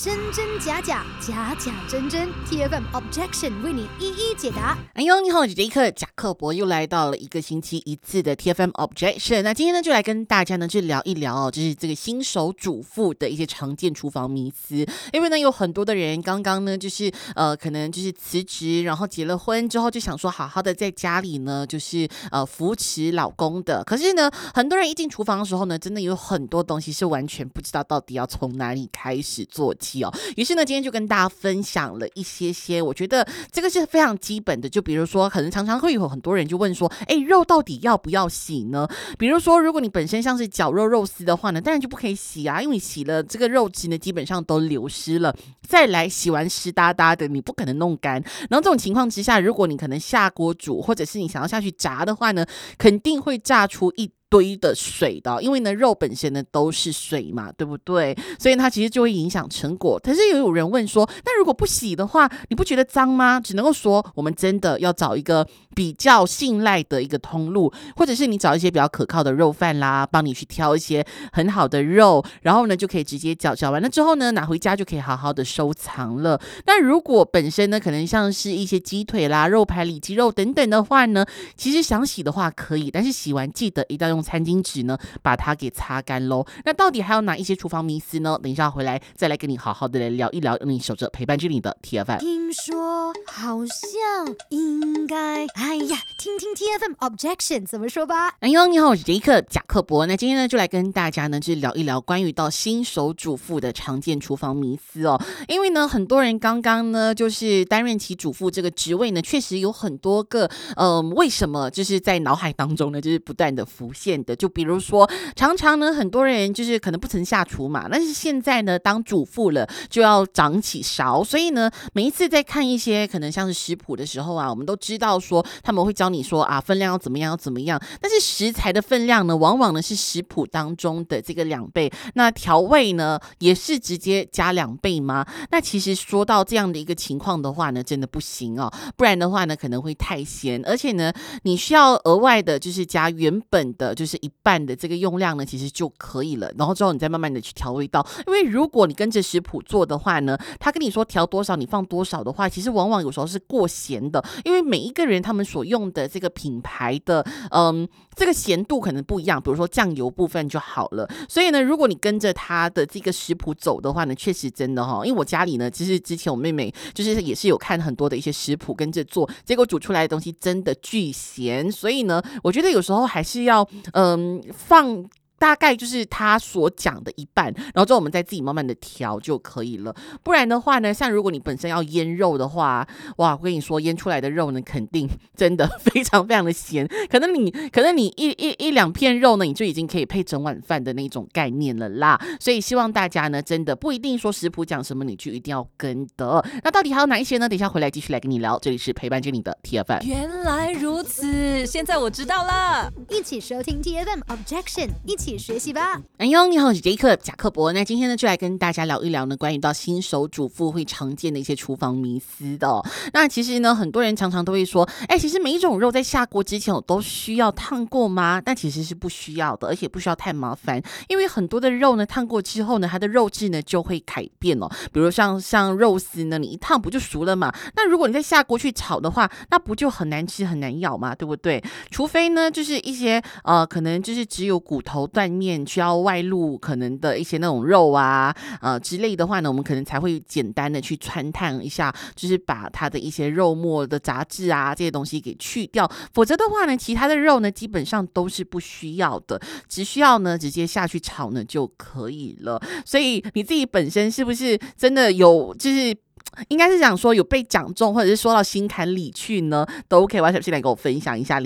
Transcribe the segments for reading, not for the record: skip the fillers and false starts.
真真假假，假假真真 ，TFM Objection 为你一一解答。 哎呦，你好，我是杰克贾克伯，又来到了一个星期一次的 TFM Objection。那今天呢，就来跟大家呢去聊一聊哦，就是这个新手主妇的一些常见厨房迷思。因为呢，有很多的人刚刚呢，就是可能就是辞职，然后结了婚之后，就想说好好的在家里呢，就是扶持老公的。可是呢，很多人一进厨房的时候呢，真的有很多东西是完全不知道到底要从哪里开始做起。于是呢，今天就跟大家分享了一些，我觉得这个是非常基本的。就比如说，可能常常会有很多人就问说，肉到底要不要洗呢？比如说，如果你本身像是绞肉丝的话呢，当然就不可以洗啊，因为你洗了这个肉质呢，基本上都流失了。再来洗完湿哒哒的，你不可能弄干。然后这种情况之下，如果你可能下锅煮，或者是你想要下去炸的话呢，肯定会炸出一堆的水的，因为呢肉本身呢都是水嘛，对不对？所以它其实就会影响成果。可是也有人问说，那如果不洗的话，你不觉得脏吗？只能够说我们真的要找一个比较信赖的一个通路，或者是你找一些比较可靠的肉贩啦，帮你去挑一些很好的肉，然后呢就可以直接搅完了之后呢，拿回家就可以好好的收藏了。那如果本身呢可能像是一些鸡腿啦、肉排、里脊肉等等的话呢，其实想洗的话可以，但是洗完记得一定要用餐巾纸呢把它给擦干咯。那到底还有哪一些厨房迷思呢？等一下回来再来跟你好好的来聊一聊，你守着陪伴着你的 TFM。 听说好像应该，哎呀，听听 TFM Objection 怎么说吧。 哎呦，你好，我是杰克贾克伯。那今天呢就来跟大家呢就聊一聊关于到新手主妇的常见厨房迷思哦。因为呢很多人刚刚呢就是担任起主妇这个职位呢，确实有很多个为什么就是在脑海当中呢就是不断的浮现的。就比如说常常呢很多人就是可能不曾下厨嘛，但是现在呢当主妇了就要长起勺，所以呢每一次在看一些可能像是食谱的时候啊，我们都知道说他们会教你说啊分量要怎么样要怎么样，但是食材的分量呢往往呢是食谱当中的这个2倍，那调味呢也是直接加2倍吗？那其实说到这样的一个情况的话呢，真的不行哦，不然的话呢可能会太咸，而且呢你需要额外的就是加原本的就是1半的这个用量呢其实就可以了，然后之后你再慢慢的去调味道。因为如果你跟着食谱做的话呢，他跟你说调多少你放多少的话，其实往往有时候是过咸的，因为每一个人他们所用的这个品牌的这个咸度可能不一样，比如说酱油部分就好了。所以呢如果你跟着他的这个食谱走的话呢，确实真的因为我家里呢其实之前我妹妹就是也是有看很多的一些食谱跟着做，结果煮出来的东西真的巨咸。所以呢我觉得有时候还是要放大概就是他所讲的1半，然后之后我们再自己慢慢的调就可以了。不然的话呢，像如果你本身要腌肉的话，哇，我跟你说腌出来的肉呢肯定真的非常非常的咸，可能你一2片肉呢你就已经可以配整碗饭的那种概念了啦。所以希望大家呢真的不一定说食谱讲什么你就一定要跟的。那到底还有哪一些呢？等一下回来继续来跟你聊，这里是陪伴着你的 TFM。 原来如此，现在我知道了。 一起收听 TFM Objection， 一起学习吧。 哎呦，你好，我是杰克贾克伯。那今天呢就来跟大家聊一聊呢关于到新手主妇会常见的一些厨房迷思的哦。那其实呢很多人常常都会说，其实每一种肉在下锅之前我都需要烫过吗？但其实是不需要的，而且不需要太麻烦，因为很多的肉呢烫过之后呢它的肉质呢就会改变哦。比如像肉丝呢你一烫不就熟了嘛，那如果你再下锅去炒的话，那不就很难吃很难咬嘛，对不对？除非呢就是一些可能就是只有骨头断面需要外露可能的一些那种肉啊之类的话呢，我们可能才会简单的去汆烫一下，就是把它的一些肉末的杂质啊这些东西给去掉。否则的话呢其他的肉呢基本上都是不需要的，只需要呢直接下去炒呢就可以了。所以你自己本身是不是真的有就是应该是讲说有被讲中或者是说到心坎里去呢，都可以 WhatsApp 进来跟我分享一下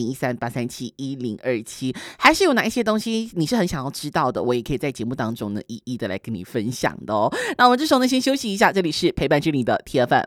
0138371027，还是有哪一些东西你是很想要知道的，我也可以在节目当中呢一一的来跟你分享的哦。那我们这时候呢先休息一下，这里是陪伴着你的 TFM。